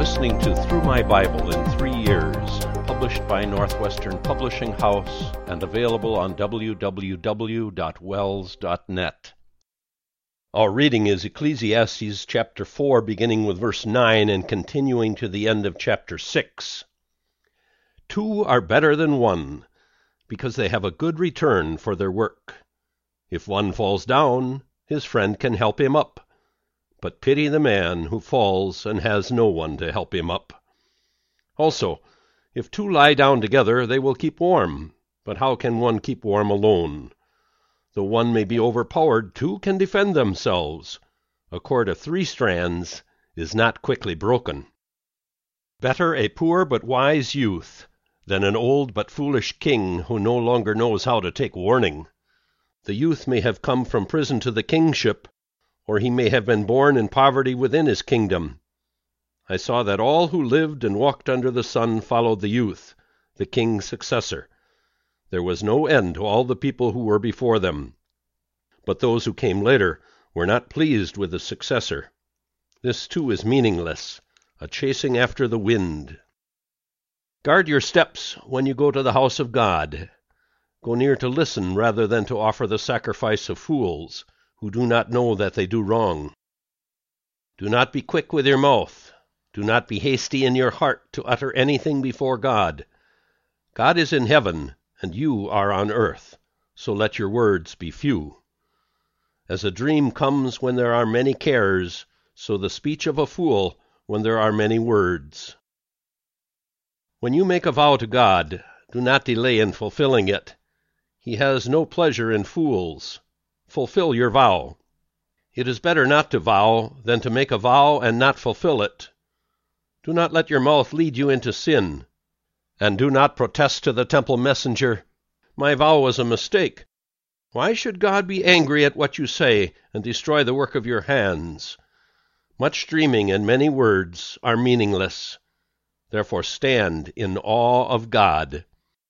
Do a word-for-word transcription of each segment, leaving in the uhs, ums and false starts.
listening to Through My Bible in Three Years, published by Northwestern Publishing House and available on w w w dot wells dot net. Our reading is Ecclesiastes chapter four, beginning with verse nine and continuing to the end of chapter six. Two are better than one, because they have a good return for their work. If one falls down, his friend can help him up. But pity the man who falls and has no one to help him up. Also, if two lie down together, they will keep warm. But how can one keep warm alone? Though one may be overpowered, two can defend themselves. A cord of three strands is not quickly broken. Better a poor but wise youth than an old but foolish king who no longer knows how to take warning. The youth may have come from prison to the kingship, or he may have been born in poverty within his kingdom. I saw that all who lived and walked under the sun followed the youth, the king's successor. There was no end to all the people who were before them. But those who came later were not pleased with the successor. This too is meaningless, a chasing after the wind. Guard your steps when you go to the house of God. Go near to listen rather than to offer the sacrifice of fools, who do not know that they do wrong. Do not be quick with your mouth. Do not be hasty in your heart to utter anything before God. God is in heaven, and you are on earth, so let your words be few. As a dream comes when there are many cares, so the speech of a fool when there are many words. When you make a vow to God, do not delay in fulfilling it. He has no pleasure in fools. Fulfill your vow. It is better not to vow than to make a vow and not fulfill it. Do not let your mouth lead you into sin, and do not protest to the temple messenger, "My vow was a mistake." Why should God be angry at what you say and destroy the work of your hands? Much dreaming and many words are meaningless. Therefore stand in awe of God.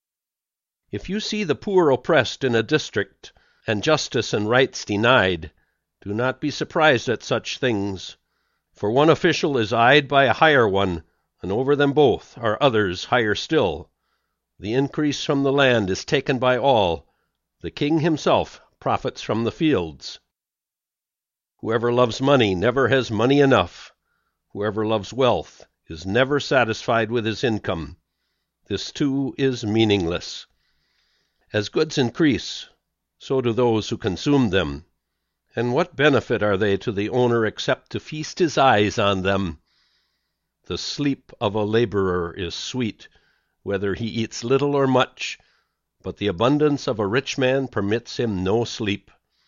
If you see the poor oppressed in a district, and justice and rights denied, do not be surprised at such things, for one official is eyed by a higher one, and over them both are others higher still. The increase from the land is taken by all. The king himself profits from the fields. Whoever loves money never has money enough. Whoever loves wealth is never satisfied with his income. This too is meaningless. As goods increase, so do those who consume them. And what benefit are they to the owner except to feast his eyes on them? The sleep of a laborer is sweet, whether he eats little or much, but the abundance of a rich man permits him no sleep.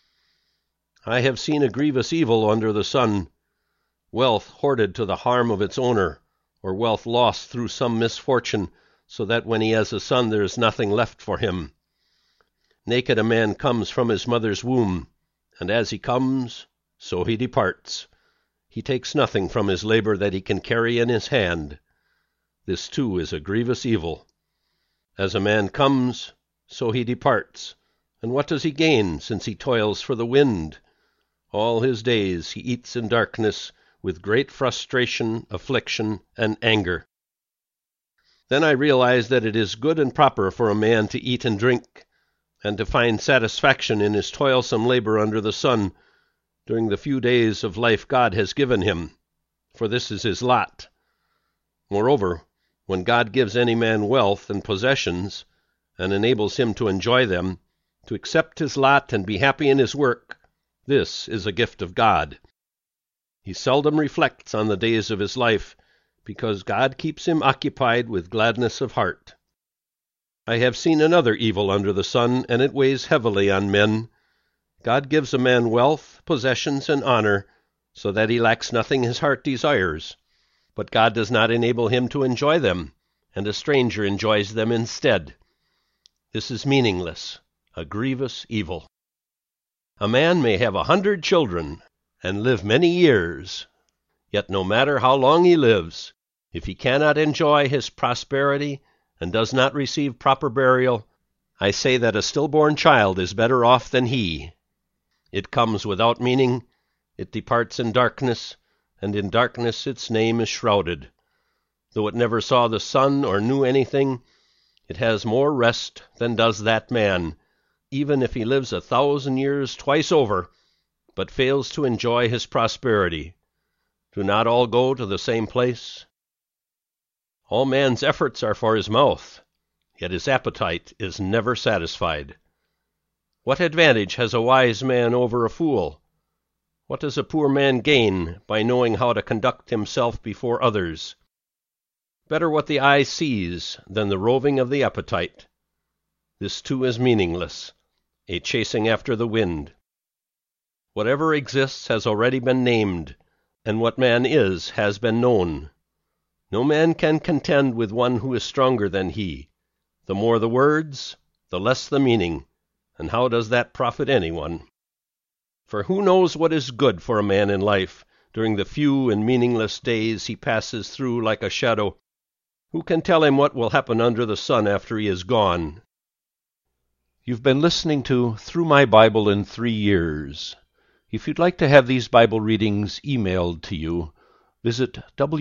I have seen a grievous evil under the sun, wealth hoarded to the harm of its owner, or wealth lost through some misfortune, so that when he has a son there is nothing left for him. Naked a man comes from his mother's womb, and as he comes, so he departs. He takes nothing from his labor that he can carry in his hand. This too is a grievous evil. As a man comes, so he departs. And what does he gain, since he toils for the wind? All his days he eats in darkness, with great frustration, affliction, and anger. Then I realized that it is good and proper for a man to eat and drink, and to find satisfaction in his toilsome labor under the sun during the few days of life God has given him, for this is his lot. Moreover, when God gives any man wealth and possessions, and enables him to enjoy them, to accept his lot and be happy in his work, this is a gift of God. He seldom reflects on the days of his life, because God keeps him occupied with gladness of heart. I have seen another evil under the sun, and it weighs heavily on men. God gives a man wealth, possessions, and honor, so that he lacks nothing his heart desires. But God does not enable him to enjoy them, and a stranger enjoys them instead. This is meaningless, a grievous evil. A man may have a hundred children, and live many years, yet no matter how long he lives, if he cannot enjoy his prosperity, and does not receive proper burial, I say that a stillborn child is better off than he. It comes without meaning, it departs in darkness, and in darkness its name is shrouded. though it never saw the sun or knew anything, it has more rest than does that man, even if he lives a thousand years twice over, but fails to enjoy his prosperity. Do not all go to the same place? All man's efforts are for his mouth, yet his appetite is never satisfied. What advantage has a wise man over a fool? What does a poor man gain by knowing how to conduct himself before others? Better what the eye sees than the roving of the appetite. This too is meaningless, a chasing after the wind. Whatever exists has already been named, and what man is has been known. No man can contend with one who is stronger than he. The more the words, the less the meaning, and how does that profit anyone? For who knows what is good for a man in life during the few and meaningless days he passes through like a shadow? Who can tell him what will happen under the sun after he is gone? You've been listening to Through My Bible in Three Years. If you'd like to have these Bible readings emailed to you, visit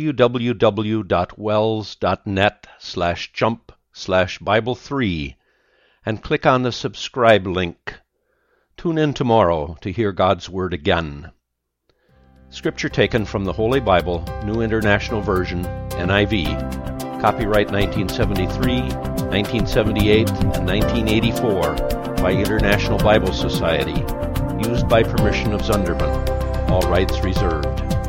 www.wells.net slash jump slash Bible three and click on the subscribe link. Tune in tomorrow to hear God's Word again. Scripture taken from the Holy Bible, New International Version, N I V. Copyright nineteen seventy-three, nineteen seventy-eight, and nineteen eighty-four by International Bible Society. Used by permission of Zunderman. All rights reserved.